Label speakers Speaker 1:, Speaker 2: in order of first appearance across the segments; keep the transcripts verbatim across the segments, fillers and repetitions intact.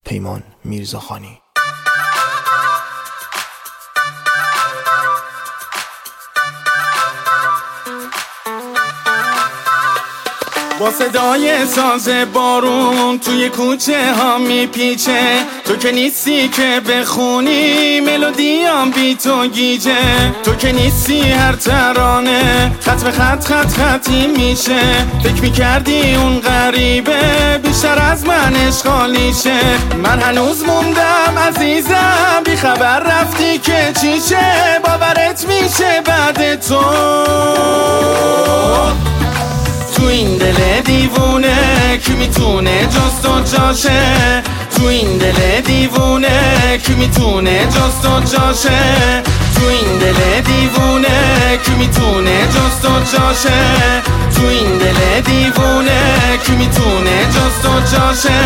Speaker 1: پیمان میرزاخانی.
Speaker 2: با صدای ساز بارون توی کوچه ها میپیچه، تو که نیستی که بخونی ملودیام بی تو گیجه، تو که نیستی هر ترانه خط به خط خط خطی میشه، فکر میکردی اون غریبه بیشتر از من اشغالیشه، من هنوز موندم عزیزم بی خبر رفتی که چیشه، باورت میشه بعد تو تو این دل دیوونه کی میتونه جز تو جاشه، تو این دل دیوونه کی میتونه جز تو جاشه، تو این دل دیوونه کی میتونه جز تو جاشه، تو این دل دیوونه کی میتونه جز تو جاشه.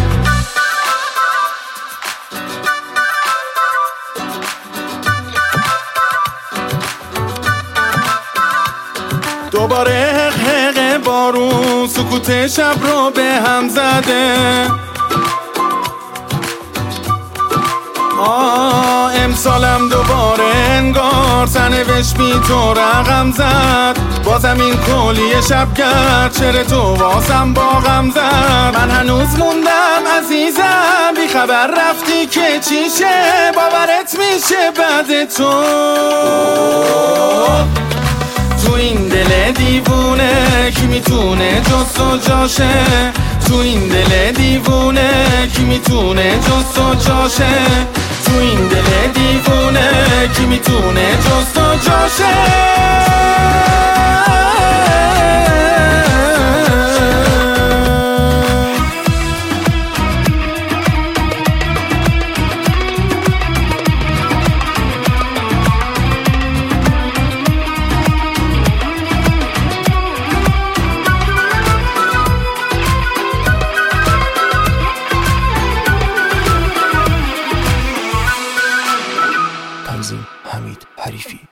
Speaker 2: دوباره حق بارون سکوت شب رو به هم زده، آه امسالم دوباره انگار سرنوشت بی تو رقم زد، بازم این کلیه شبگرد چرا تو واسم با غم زد، من هنوز موندم عزیزم بی خبر رفتی که چیشه، باورت میشه بعد تو تو این دل دیوونه کی میتونه جز تو جاشه، تو این دل دیوونه کی میتونه جز تو جاشه، تو این دل دیوونه کی میتونه جز تو جاشه.
Speaker 1: تنظیم حمید حریفی.